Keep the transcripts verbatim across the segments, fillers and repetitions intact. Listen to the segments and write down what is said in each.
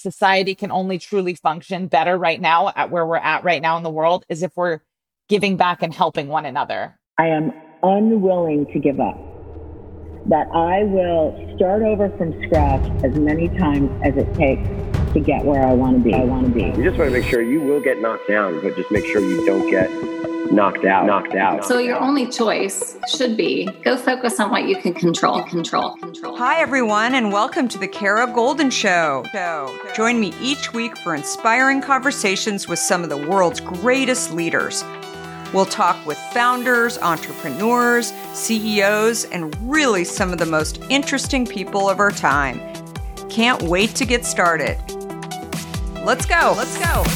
society can only truly function better right now at where we're at right now in the world is if we're giving back and helping one another. I am unwilling to give up. That I will start over from scratch as many times as it takes to get where I want to be. I want to be. You just want to make sure you will get knocked down, but just make sure you don't get knocked out. Knocked out. So your only choice should be go focus on what you can control. Control. Control. Hi, everyone, and welcome to the Kara Goldin Show. Join me each week for inspiring conversations with some of the world's greatest leaders. We'll talk with founders, entrepreneurs, C E Os, and really some of the most interesting people of our time. Can't wait to get started. Let's go. Let's go.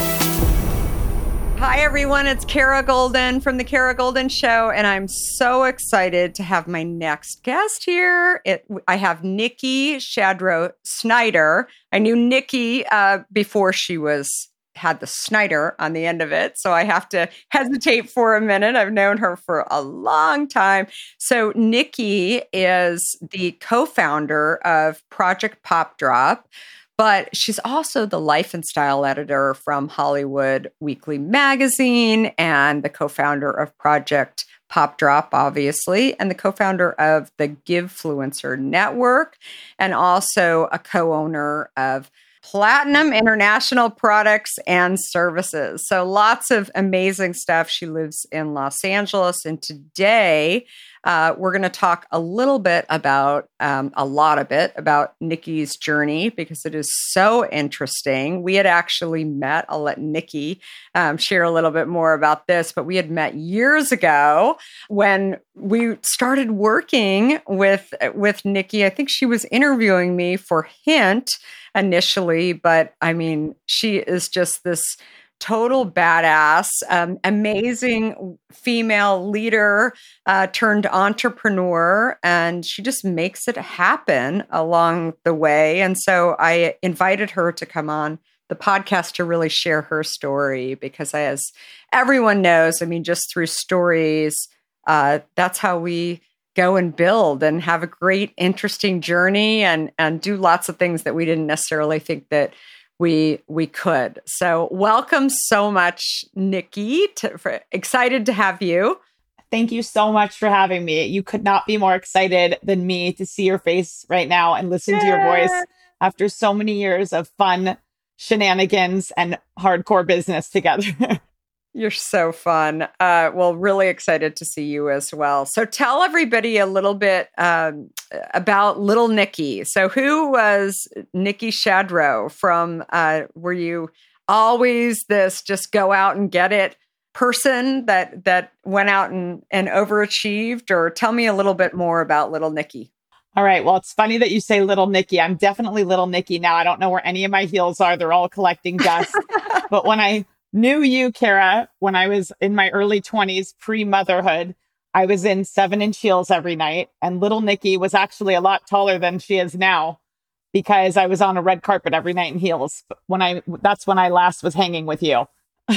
Hi, everyone. It's Kara Goldin from the Kara Goldin Show, and I'm so excited to have my next guest here. It, I have Nikki Shadrow Snyder. I knew Nikki uh, before she was had the Snyder on the end of it. So I have to hesitate for a minute. I've known her for a long time. So Nikki is the co-founder of Project Pop Drop, but she's also the life and style editor from Hollywood Weekly Magazine and the co-founder of Project Pop Drop, obviously, and the co-founder of the Givefluencer Network, and also a co-owner of Platinum International Products and Services. So lots of amazing stuff. She lives in Los Angeles. And today uh, we're going to talk a little bit about, um, a lot of it, about Nikki's journey because it is so interesting. We had actually met, I'll let Nikki um, share a little bit more about this, but we had met years ago when we started working with, with Nikki. I think she was interviewing me for Hint initially, but I mean, she is just this total badass, um, amazing female leader uh, turned entrepreneur, and she just makes it happen along the way. And so I invited her to come on the podcast to really share her story because, as everyone knows, I mean, just through stories, uh, that's how we go and build and have a great, interesting journey and, and do lots of things that we didn't necessarily think that we we could. So welcome so much, Nikki. To, for, excited to have you. Thank you so much for having me. You could not be more excited than me to see your face right now and listen yeah. to your voice after so many years of fun shenanigans and hardcore business together. You're so fun. Uh, well, really excited to see you as well. So tell everybody a little bit um, about little Nikki. So who was Nikki Shadrow from, uh, were you always this just go out and get it person that that went out and, and overachieved? Or tell me a little bit more about little Nikki. All right. Well, it's funny that you say little Nikki. I'm definitely little Nikki now. I don't know where any of my heels are. They're all collecting dust. But when I knew you, Kara, when I was in my early twenties, pre-motherhood, I was in seven inch heels every night. And little Nikki was actually a lot taller than she is now because I was on a red carpet every night in heels. When I, that's when I last was hanging with you.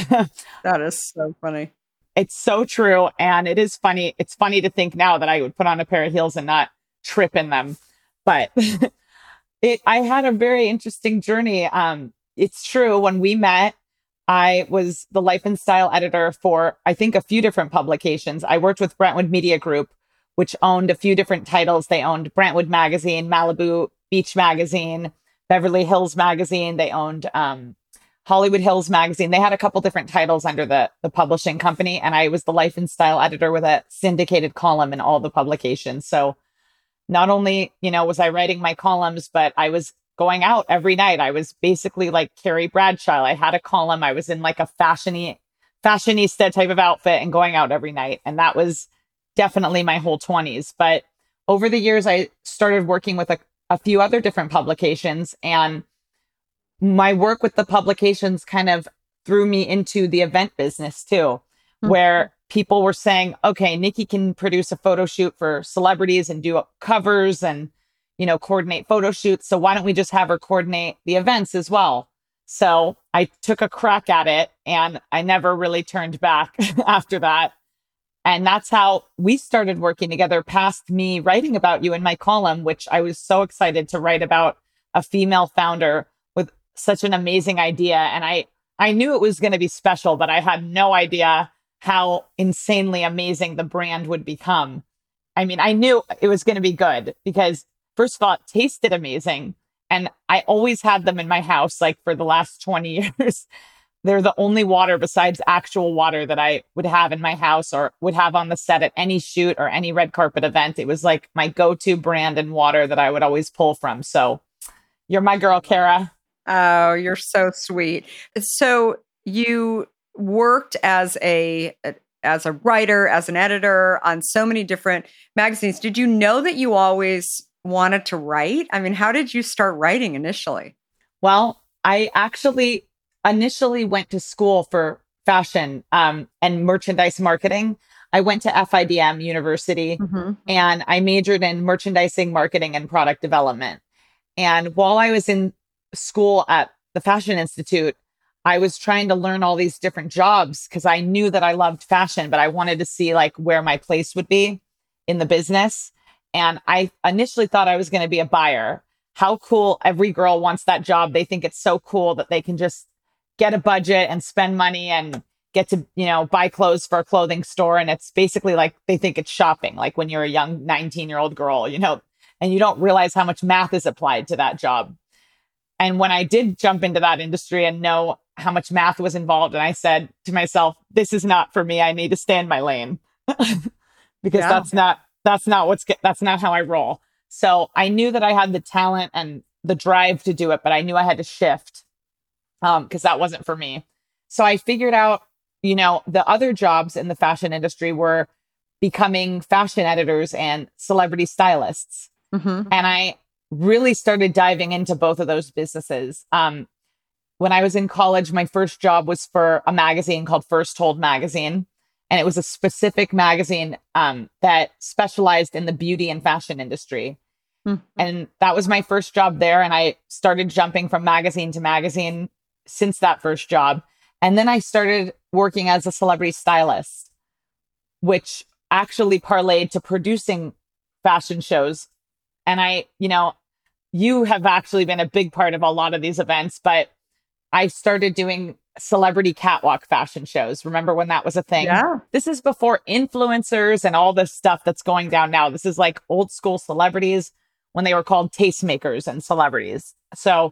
That is so funny. It's so true. And it is funny. It's funny to think now that I would put on a pair of heels and not trip in them. But it, I had a very interesting journey. Um, it's true. When we met, I was the life and style editor for, I think, a few different publications. I worked with Brentwood Media Group, which owned a few different titles. They owned Brentwood Magazine, Malibu Beach Magazine, Beverly Hills Magazine. They owned um, Hollywood Hills Magazine. They had a couple different titles under the, the publishing company. And I was the life and style editor with a syndicated column in all the publications. So not only, you know, was I writing my columns, but I was going out every night. I was basically like Carrie Bradshaw. I had a column. I was in like a fashiony, fashionista type of outfit and going out every night. And that was definitely my whole twenties. But over the years, I started working with a, a few other different publications. And my work with the publications kind of threw me into the event business too, mm-hmm. where people were saying, okay, Nikki can produce a photo shoot for celebrities and do covers and you know, coordinate photo shoots. So why don't we just have her coordinate the events as well? So I took a crack at it and I never really turned back after that. And that's how we started working together past me writing about you in my column, which I was so excited to write about a female founder with such an amazing idea. And I, I knew it was going to be special, but I had no idea how insanely amazing the brand would become. I mean, I knew it was going to be good because first of all, it tasted amazing. And I always had them in my house, like for the last twenty years. They're the only water besides actual water that I would have in my house or would have on the set at any shoot or any red carpet event. It was like my go-to brand and water that I would always pull from. So you're my girl, Kara. Oh, you're so sweet. So you worked as a as a writer, as an editor on so many different magazines. Did you know that you always wanted to write? I mean, how did you start writing initially? Well, I actually initially went to school for fashion um, and merchandise marketing. I went to F I D M University mm-hmm. and I majored in merchandising, marketing, and product development. And while I was in school at the Fashion Institute, I was trying to learn all these different jobs because I knew that I loved fashion, but I wanted to see like where my place would be in the business. And I initially thought I was going to be a buyer. How cool. Every girl wants that job. They think it's so cool that they can just get a budget and spend money and get to, you know, buy clothes for a clothing store. And it's basically like they think it's shopping, like when you're a young nineteen year old girl, you know, and you don't realize how much math is applied to that job. And when I did jump into that industry and know how much math was involved, and I said to myself, this is not for me. I need to stay in my lane because yeah. that's not, that's not what's, that's not how I roll. So I knew that I had the talent and the drive to do it, but I knew I had to shift. Um, because that wasn't for me. So I figured out, you know, the other jobs in the fashion industry were becoming fashion editors and celebrity stylists. Mm-hmm. And I really started diving into both of those businesses. Um, when I was in college, my first job was for a magazine called First Hold Magazine. And it was a specific magazine um, that specialized in the beauty and fashion industry. Mm-hmm. And that was my first job there. And I started jumping from magazine to magazine since that first job. And then I started working as a celebrity stylist, which actually parlayed to producing fashion shows. And I, you know, you have actually been a big part of a lot of these events, but I started doing celebrity catwalk fashion shows. Remember when that was a thing? Yeah. This is before influencers and all this stuff that's going down now. This is like old school celebrities when they were called tastemakers and celebrities. So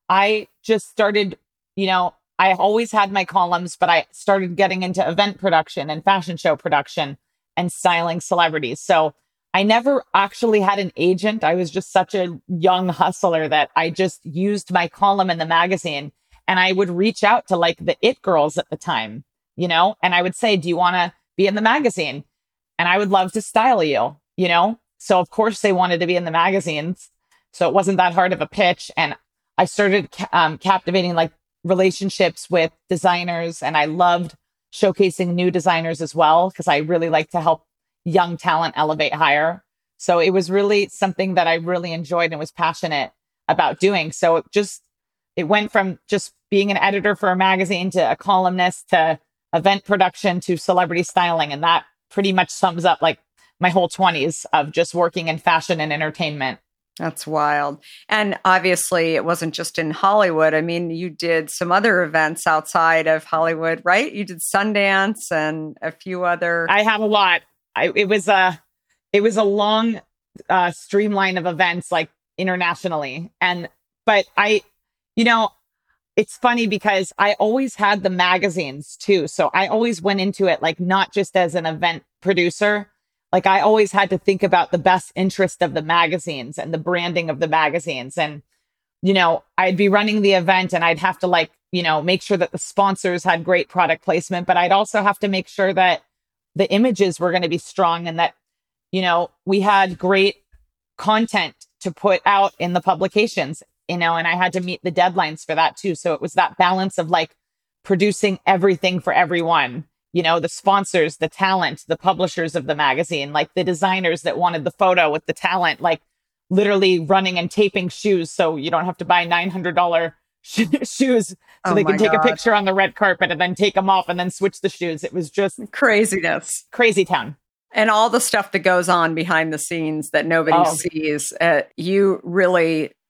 I just started, you know, I always had my columns, but I started getting into event production and fashion show production and styling celebrities. So I never actually had an agent. I was just such a young hustler that I just used my column in the magazine and I would reach out to like the it girls at the time, you know, and I would say, do you want to be in the magazine? And I would love to style you, you know? So of course they wanted to be in the magazines. So it wasn't that hard of a pitch. And I started um, captivating like relationships with designers. And I loved showcasing new designers as well, because I really like to help young talent elevate higher. So it was really something that I really enjoyed and was passionate about doing. So it just, it went from just being an editor for a magazine to a columnist to event production to celebrity styling. And that pretty much sums up like my whole twenties of just working in fashion and entertainment. That's wild. And obviously it wasn't just in Hollywood. I mean, you did some other events outside of Hollywood, right? You did Sundance and a few other. I have a lot. I, it was a, it was a long uh, streamline of events like internationally. And, but I, you know, it's funny because I always had the magazines too. So I always went into it like not just as an event producer. Like I always had to think about the best interest of the magazines and the branding of the magazines. And, you know, I'd be running the event and I'd have to like, you know, make sure that the sponsors had great product placement, but I'd also have to make sure that the images were going to be strong and that, you know, we had great content to put out in the publications, you know, and I had to meet the deadlines for that too. So it was that balance of like producing everything for everyone. You know, the sponsors, the talent, the publishers of the magazine, like the designers that wanted the photo with the talent, like literally running and taping shoes. So you don't have to buy nine hundred dollars sh- shoes so oh they can take God. a picture on the red carpet and then take them off and then switch the shoes. It was just craziness, crazy town. And all the stuff that goes on behind the scenes that nobody oh. sees. Uh, you really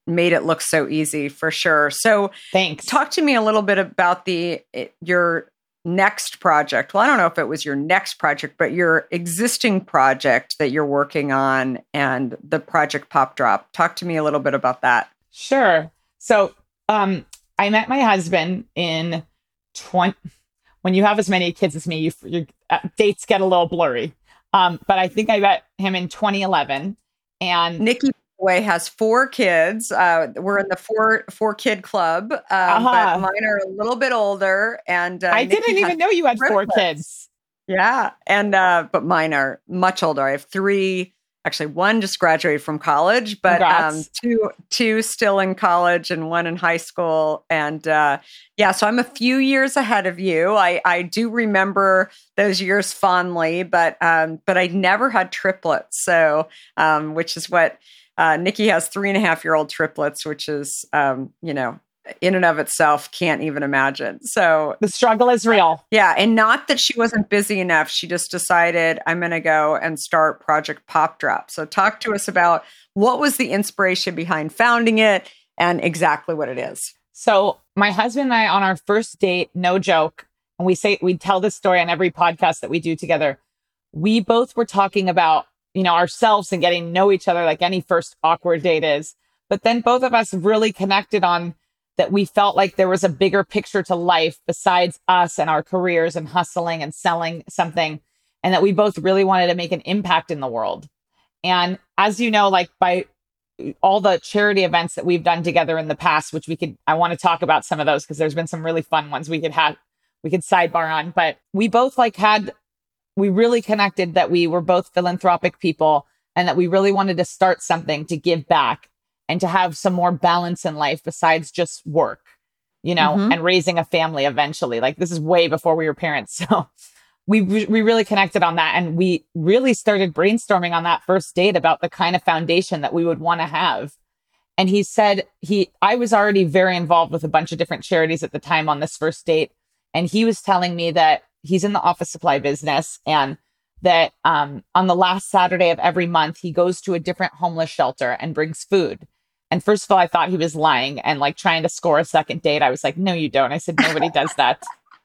made it look so easy for sure. So thanks. Talk to me a little bit about the your next project. Well, I don't know if it was your next project, but your existing project that you're working on and the Project Pop Drop. Talk to me a little bit about that. Sure. So um, I met my husband in twenty. When you have as many kids as me, you, your uh, dates get a little blurry. Um, but I think I met him in twenty eleven. And Nikki, by the way, has four kids. Uh, we're in the four four kid club, um, uh-huh. but mine are a little bit older. And uh, I Nikki didn't even know you had four kids. Yeah, and uh, but mine are much older. I have three. Actually, one just graduated from college, but um, two two still in college and one in high school. And uh, yeah, so I'm a few years ahead of you. I, I do remember those years fondly, but um, but I never had triplets. So um, which is what uh, Nikki has three and a half year old triplets, which is um, you know. in and of itself, can't even imagine. So the struggle is real. Yeah. And not that she wasn't busy enough. She just decided, I'm going to go and start Project Pop Drop. So talk to us about what was the inspiration behind founding it and exactly what it is. So my husband and I, on our first date, no joke, and we say, we tell this story on every podcast that we do together. We both were talking about, you know, ourselves and getting to know each other like any first awkward date is. But then both of us really connected on that we felt like there was a bigger picture to life besides us and our careers and hustling and selling something. And that we both really wanted to make an impact in the world. And as you know, like by all the charity events that we've done together in the past, which we could, I want to talk about some of those because there's been some really fun ones we could have, we could sidebar on, but we both like had, we really connected that we were both philanthropic people and that we really wanted to start something to give back and to have some more balance in life besides just work, you know, mm-hmm. and raising a family eventually. Like this is way before we were parents. So we we really connected on that. And we really started brainstorming on that first date about the kind of foundation that we would want to have. And he said, he, I was already very involved with a bunch of different charities at the time on this first date. And he was telling me that he's in the office supply business and that um, on the last Saturday of every month, he goes to a different homeless shelter and brings food. And first of all, I thought he was lying and like trying to score a second date. I was like, no, you don't. I said, nobody does that.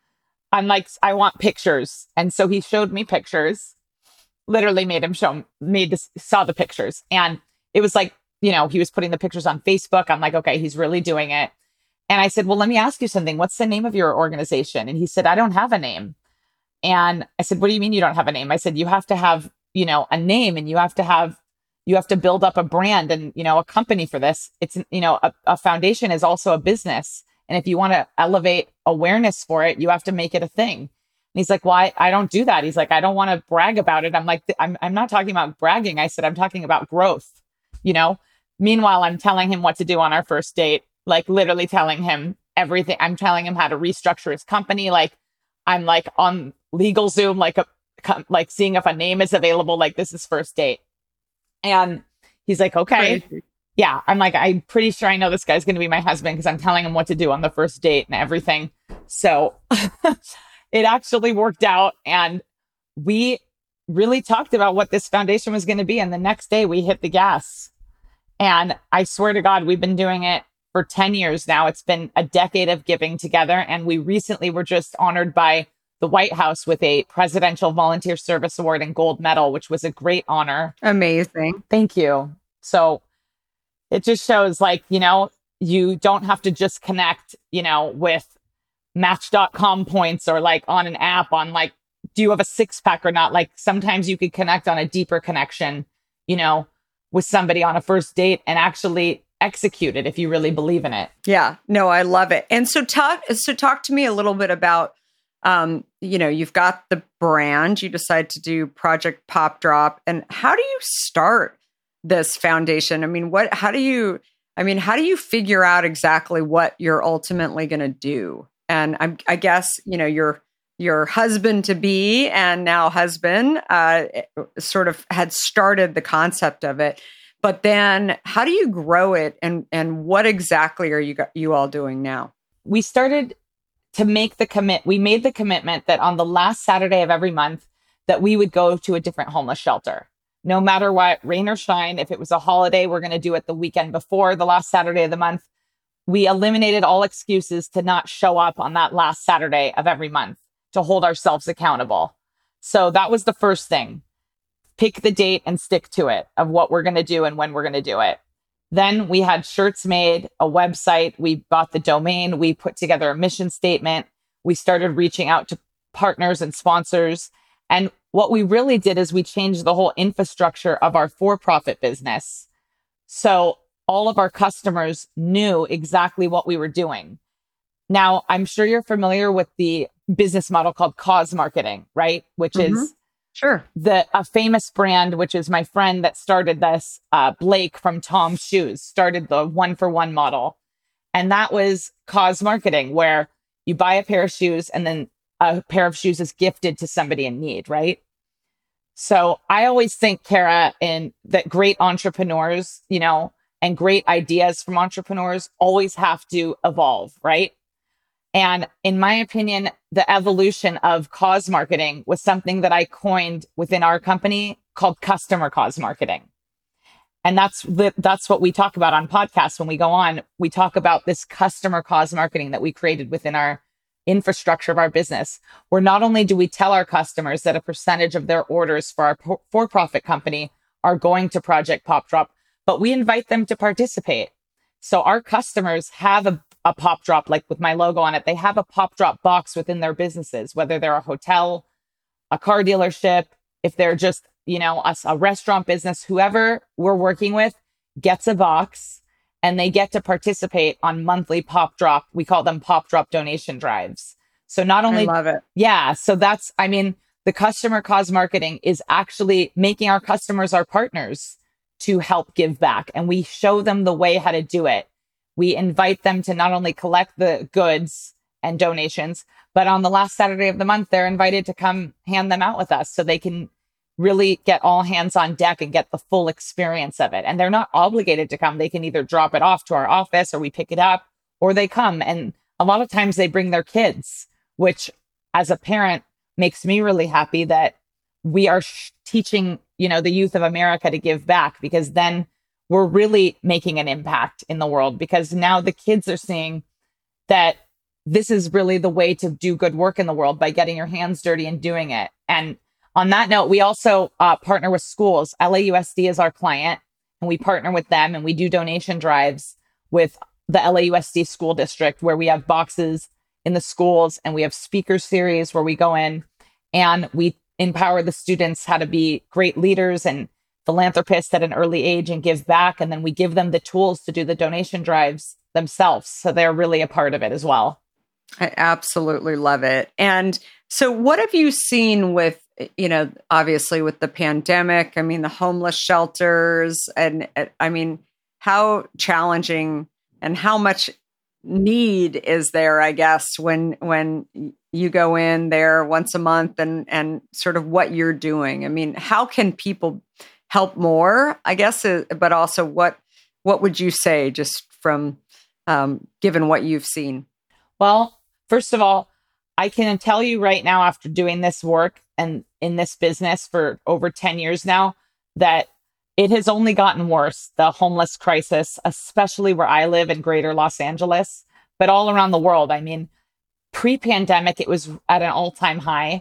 I'm like, I want pictures. And so he showed me pictures, literally made him show, made this, saw the pictures. And it was like, you know, he was putting the pictures on Facebook. I'm like, okay, he's really doing it. And I said, well, let me ask you something. What's the name of your organization? And he said, I don't have a name. And I said, what do you mean you don't have a name? I said, you have to have, you know, a name and you have to have You have to build up a brand and, you know, a company for this. It's, you know, a, a foundation is also a business. And if you want to elevate awareness for it, you have to make it a thing. And he's like, well, I, I don't do that. He's like, I don't want to brag about it. I'm like, I'm, I'm not talking about bragging. I said, I'm talking about growth, you know? Meanwhile, I'm telling him what to do on our first date, like literally telling him everything. I'm telling him how to restructure his company. Like I'm like on LegalZoom, like a, like seeing if a name is available, like this is first date. And he's like, okay, Crazy. yeah. I'm like, I'm pretty sure I know this guy's going to be my husband because I'm telling him what to do on the first date and everything. So it actually worked out. And we really talked about what this foundation was going to be. And the next day we hit the gas. And I swear to God, we've been doing it for ten years now. It's been a decade of giving together. And we recently were just honored by the White House with a Presidential Volunteer Service Award and gold medal, which was a great honor. Amazing. Thank you. So it just shows like, you know, you don't have to just connect, you know, with match dot com points or like on an app on like, do you have a six pack or not? Like sometimes you could connect on a deeper connection, you know, with somebody on a first date and actually execute it if you really believe in it. Yeah, no, I love it. And so talk, so talk to me a little bit about Um, you know, you've got the brand, you decide to do Project Pop Drop. And how do you start this foundation? I mean, what, how do you, I mean, how do you figure out exactly what you're ultimately going to do? And I'm, I guess, you know, your, your husband to be and now husband, uh, sort of had started the concept of it, but then how do you grow it? And, and what exactly are you, you all doing now? We started to make the commit, we made the commitment that on the last Saturday of every month that we would go to a different homeless shelter no matter what, rain or shine. If it was a holiday, we're going to do it the weekend before the last Saturday of the month. We eliminated all excuses to not show up on that last Saturday of every month to hold ourselves accountable. So that was the first thing. Pick the date and stick to it of what we're going to do and when we're going to do it. Then we had shirts made, a website. We bought the domain. We put together a mission statement. We started reaching out to partners and sponsors. And what we really did is we changed the whole infrastructure of our for-profit business. So all of our customers knew exactly what we were doing. Now, I'm sure you're familiar with the business model called cause marketing, right? Which mm-hmm. is Sure. The a famous brand, which is my friend that started this, uh, Blake from Tom's Shoes, started the one for one model. And that was cause marketing, where you buy a pair of shoes and then a pair of shoes is gifted to somebody in need, right? So I always think, Kara, in that great entrepreneurs, you know, and great ideas from entrepreneurs always have to evolve, right? And in my opinion, the evolution of cause marketing was something that I coined within our company called customer cause marketing. And that's the, that's what we talk about on podcasts. When we go on, we talk about this customer cause marketing that we created within our infrastructure of our business, where not only do we tell our customers that a percentage of their orders for our for-profit company are going to Project Pop Drop, but we invite them to participate. So our customers have a a pop drop, like with my logo on it. They have a pop drop box within their businesses, whether they're a hotel, a car dealership, if they're just, you know, a, a restaurant business, whoever we're working with gets a box and they get to participate on monthly pop drop. We call them pop drop donation drives. So not only, I love it. Yeah. So that's, I mean, the customer cause marketing is actually making our customers our partners to help give back. And we show them the way how to do it. We invite them to not only collect the goods and donations, but on the last Saturday of the month, they're invited to come hand them out with us so they can really get all hands on deck and get the full experience of it. And they're not obligated to come. They can either drop it off to our office or we pick it up, or they come. And a lot of times they bring their kids, which as a parent makes me really happy that we are sh- teaching, you know, the youth of America to give back, because then we're really making an impact in the world, because now the kids are seeing that this is really the way to do good work in the world, by getting your hands dirty and doing it. And on that note, we also uh, partner with schools. L A U S D is our client, and we partner with them and we do donation drives with the L A U S D school district, where we have boxes in the schools and we have speaker series where we go in and we empower the students how to be great leaders and philanthropists at an early age and give back. And then we give them the tools to do the donation drives themselves. So they're really a part of it as well. I absolutely love it. And so what have you seen with, you know, obviously with the pandemic, I mean, the homeless shelters, and I mean, how challenging and how much need is there, I guess, when, when you go in there once a month, and, and sort of what you're doing? I mean, how can people help more, I guess, uh, but also what what would you say, just from um, given what you've seen? Well, first of all, I can tell you right now, after doing this work and in this business for over ten years now, that it has only gotten worse, the homeless crisis, especially where I live in greater Los Angeles, but all around the world. I mean, pre-pandemic, it was at an all-time high.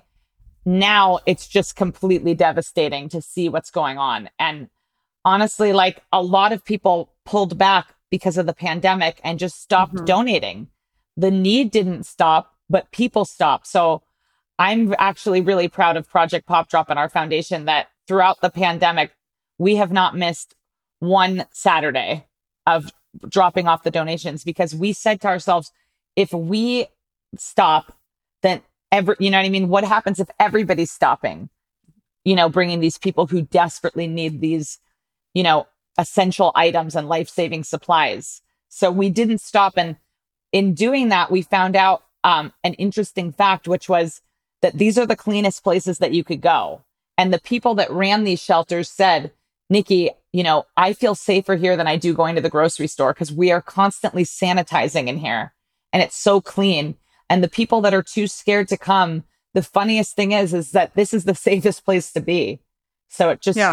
Now it's just completely devastating to see what's going on. And honestly, like, a lot of people pulled back because of the pandemic and just stopped mm-hmm. donating. The need didn't stop, but people stopped. So I'm actually really proud of Project Pop Drop and our foundation, that throughout the pandemic, we have not missed one Saturday of dropping off the donations, because we said to ourselves, if we stop, then Every, you know what I mean? What happens if everybody's stopping, you know, bringing these people who desperately need these, you know, essential items and life-saving supplies? So we didn't stop. And in doing that, we found out um, an interesting fact, which was that these are the cleanest places that you could go. And the people that ran these shelters said, Nikki, you know, I feel safer here than I do going to the grocery store, because we are constantly sanitizing in here and it's so clean. And the people that are too scared to come, the funniest thing is, is that this is the safest place to be. So it just, yeah.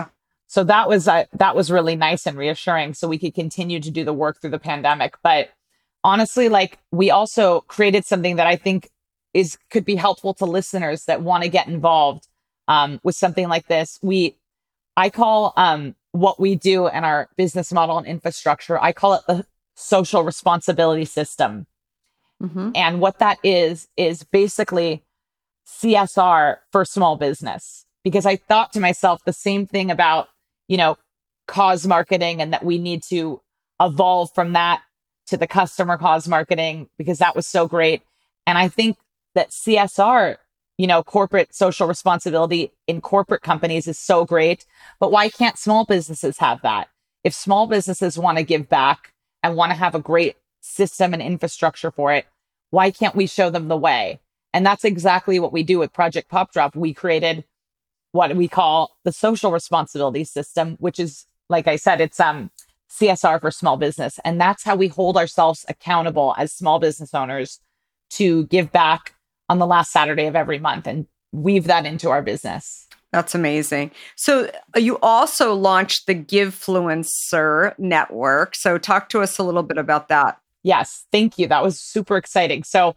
So that was, uh, that was really nice and reassuring. So we could continue to do the work through the pandemic. But honestly, like we also created something that I think is, could be helpful to listeners that want to get involved um, with something like this. We, I call um, what we do in our business model and infrastructure, I call it the social responsibility system. Mm-hmm. And what that is, is basically C S R for small business. Because I thought to myself the same thing about, you know, cause marketing, and that we need to evolve from that to the customer cause marketing, because that was so great. And I think that C S R, you know, corporate social responsibility in corporate companies is so great. But why can't small businesses have that? If small businesses want to give back and want to have a great system and infrastructure for it, why can't we show them the way? And that's exactly what we do with Project Pop Drop. We created what we call the social responsibility system, which is, like I said, it's um C S R for small business. And that's how we hold ourselves accountable as small business owners to give back on the last Saturday of every month and weave that into our business. That's amazing. So you also launched the Givefluencer network. So talk to us a little bit about that. Yes, thank you. That was super exciting. So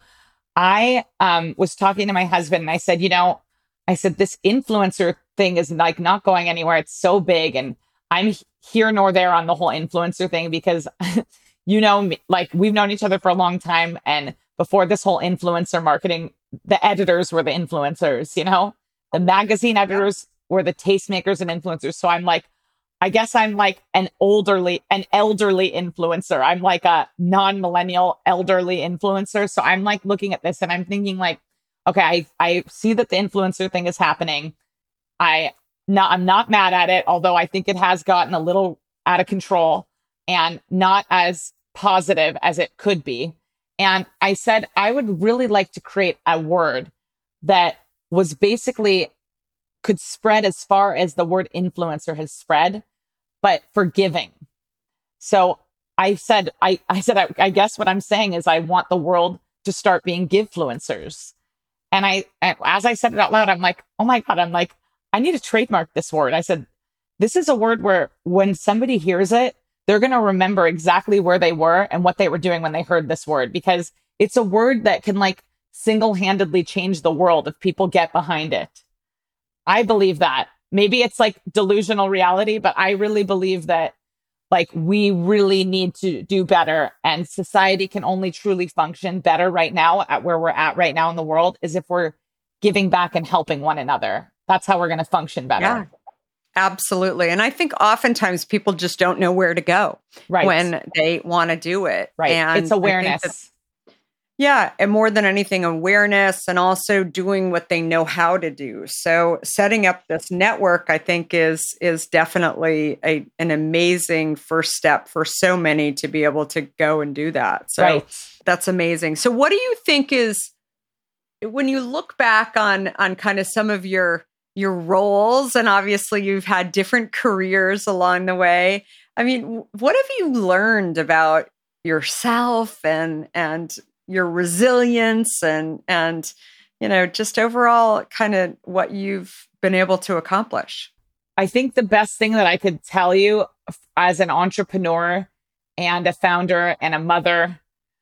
I um, was talking to my husband and I said, you know, I said, this influencer thing is like not going anywhere. It's so big. And I'm here nor there on the whole influencer thing because, you know, like we've known each other for a long time. And before this whole influencer marketing, the editors were the influencers, you know, the magazine editors were the tastemakers and influencers. So I'm like, I guess I'm like an elderly, an elderly influencer. I'm like a non-millennial elderly influencer. So I'm like looking at this and I'm thinking like, okay, I, I see that the influencer thing is happening. I not, I'm not mad at it, although I think it has gotten a little out of control and not as positive as it could be. And I said, I would really like to create a word that was basically could spread as far as the word influencer has spread, but forgiving. So I said, I, I said, I, I guess what I'm saying is I want the world to start being Givefluencers. And I, as I said it out loud, I'm like, oh my God, I'm like, I need to trademark this word. I said, this is a word where when somebody hears it, they're going to remember exactly where they were and what they were doing when they heard this word, because it's a word that can like single-handedly change the world if people get behind it. I believe that. Maybe it's like delusional reality, but I really believe that like we really need to do better, and society can only truly function better right now at where we're at right now in the world is if we're giving back and helping one another. That's how we're going to function better. Yeah, absolutely. And I think oftentimes people just don't know where to go right. when they want to do it. Right. And it's awareness. Yeah. And more than anything, awareness, and also doing what they know how to do. So setting up this network, I think is, is definitely a, an amazing first step for so many to be able to go and do that. So right. That's amazing. So what do you think is, when you look back on, on kind of some of your, your roles, and obviously you've had different careers along the way. I mean, what have you learned about yourself and, and, your resilience and, and, you know, just overall kind of what you've been able to accomplish? I think the best thing that I could tell you as an entrepreneur and a founder and a mother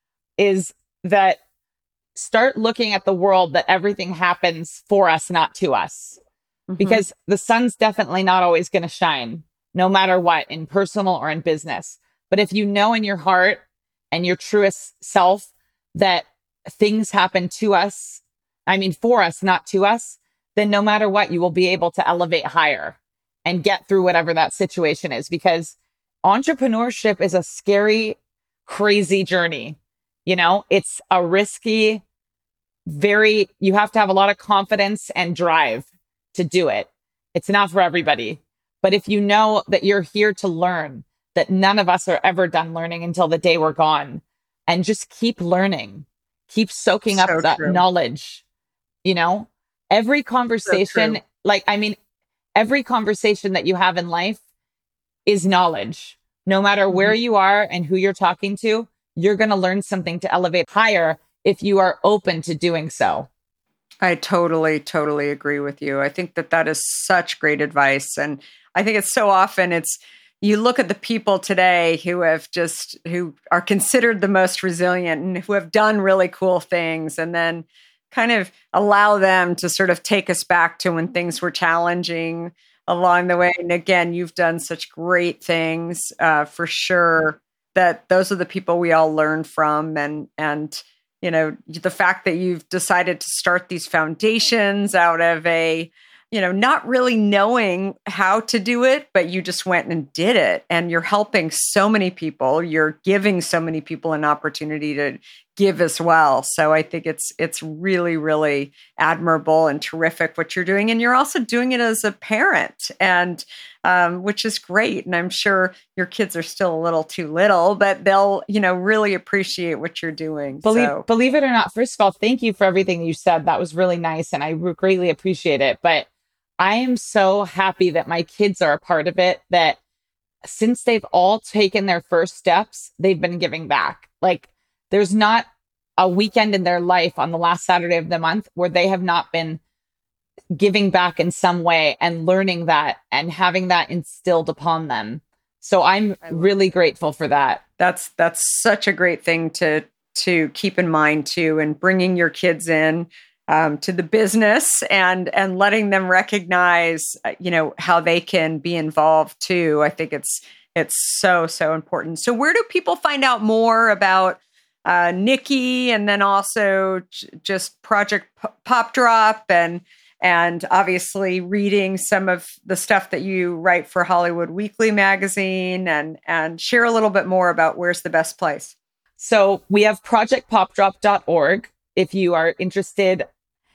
is that start looking at the world that everything happens for us, not to us, mm-hmm. because the sun's definitely not always going to shine, no matter what, in personal or in business. But if you know in your heart and your truest self that things happen to us, I mean, for us, not to us, then no matter what, you will be able to elevate higher and get through whatever that situation is, because entrepreneurship is a scary, crazy journey. You know, it's a risky, very, you have to have a lot of confidence and drive to do it. It's not for everybody. But if you know that you're here to learn, that none of us are ever done learning until the day we're gone, and just keep learning, keep soaking so up that true. knowledge, you know, every conversation, so like, I mean, every conversation that you have in life is knowledge. No matter where mm-hmm. you are and who you're talking to, you're going to learn something to elevate higher if you are open to doing so. I totally, totally agree with you. I think that that is such great advice. And I think it's so often it's, you look at the people today who have just, who are considered the most resilient and who have done really cool things, and then kind of allow them to sort of take us back to when things were challenging along the way. And again, you've done such great things uh, for sure, that those are the people we all learn from. And, and, you know, the fact that you've decided to start these foundations out of a, you know, not really knowing how to do it, but you just went and did it. And you're helping so many people. You're giving so many people an opportunity to give as well. So I think it's it's really, really admirable and terrific what you're doing. And you're also doing it as a parent, and um, which is great. And I'm sure your kids are still a little too little, but they'll, you know, really appreciate what you're doing. Believe, so. believe it or not, first of all, thank you for everything you said. That was really nice, and I greatly appreciate it. But I am so happy that my kids are a part of it, that since they've all taken their first steps, they've been giving back. Like, there's not a weekend in their life on the last Saturday of the month where they have not been giving back in some way and learning that and having that instilled upon them. So I'm really grateful for that. That's that's such a great thing to to keep in mind too, and bringing your kids in um, to the business and and letting them recognize, you know, how they can be involved too. I think it's it's so so important. So where do people find out more about uh, Nikki, and then also j- just Project P- Pop Drop, and and obviously reading some of the stuff that you write for Hollywood Weekly magazine, and and share a little bit more about where's the best place? So we have project pop drop dot org. If you are interested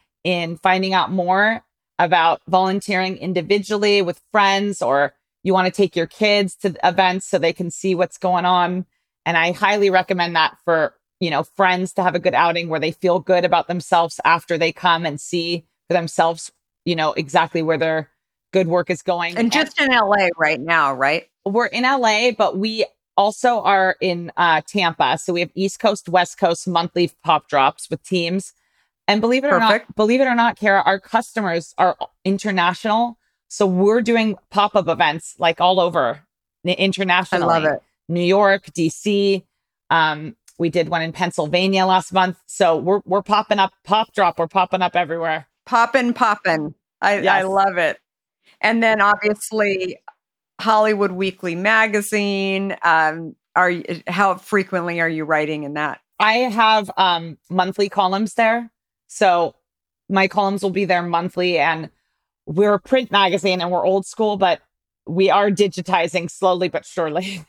in finding out more about volunteering individually with friends, or you want to take your kids to events so they can see what's going on. And I highly recommend that for, you know, friends to have a good outing where they feel good about themselves after they come and see for themselves, you know, exactly where their good work is going. And just in L A right now, right? We're in L A, but we also are in uh, Tampa. So we have East Coast, West Coast monthly pop drops with teams. And believe it Perfect. or not, believe it or not, Kara, our customers are international. So we're doing pop-up events like all over internationally. I love it. New York, D C. Um, we did one in Pennsylvania last month. So we're we're popping up, pop drop. We're popping up everywhere. Poppin', poppin'. I, Yes. I love it. And then obviously Hollywood Weekly magazine. Um, are you, how frequently are you writing in that? I have um, monthly columns there. So my columns will be there monthly, and we're a print magazine and we're old school, but we are digitizing slowly but surely.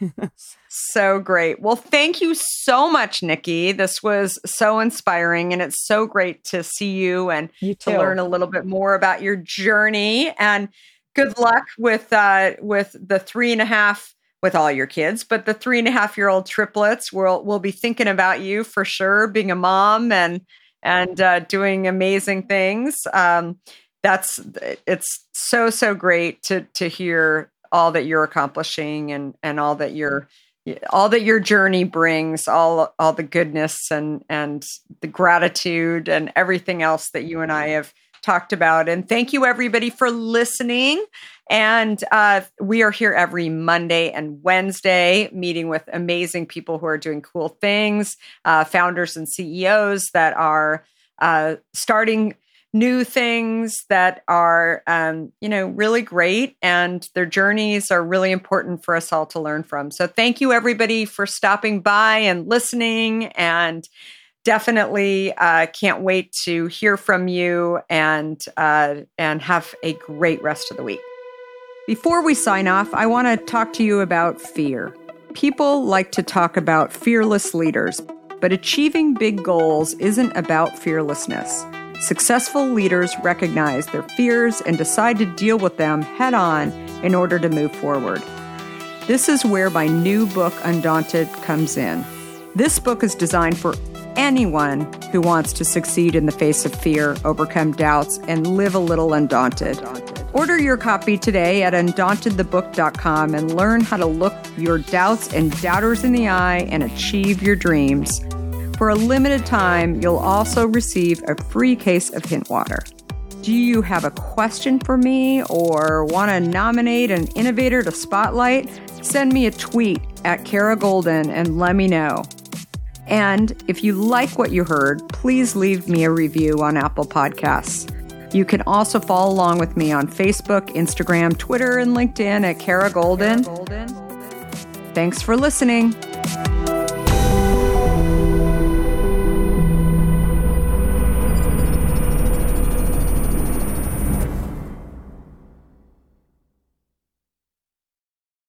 So great. Well, thank you so much, Nikki. This was so inspiring, and it's so great to see you and You to too. learn a little bit more about your journey. And good luck with uh, with the three and a half, with all your kids, but the three and a half year old triplets. We'll we'll be thinking about you for sure, being a mom and and uh, doing amazing things. Um, that's it's so so great to to hear all that you're accomplishing, and and all that your all that your journey brings, all all the goodness and and the gratitude and everything else that you and I have talked about. And thank you everybody for listening. And uh, we are here every Monday and Wednesday, meeting with amazing people who are doing cool things, uh, founders and C E Os that are uh, starting new things that are, um, you know, really great. And their journeys are really important for us all to learn from. So thank you everybody for stopping by and listening. And definitely uh, can't wait to hear from you, and uh, and have a great rest of the week. Before we sign off, I want to talk to you about fear. People like to talk about fearless leaders, but achieving big goals isn't about fearlessness. Successful leaders recognize their fears and decide to deal with them head on in order to move forward. This is where my new book, Undaunted, comes in. This book is designed for anyone who wants to succeed in the face of fear, overcome doubts, and live a little undaunted. Order your copy today at undaunted the book dot com and learn how to look your doubts and doubters in the eye and achieve your dreams. For a limited time, you'll also receive a free case of Hint Water. Do you have a question for me or want to nominate an innovator to spotlight? Send me a tweet at Kara Goldin and let me know. And if you like what you heard, please leave me a review on Apple Podcasts. You can also follow along with me on Facebook, Instagram, Twitter, and LinkedIn at Kara Goldin. Thanks for listening.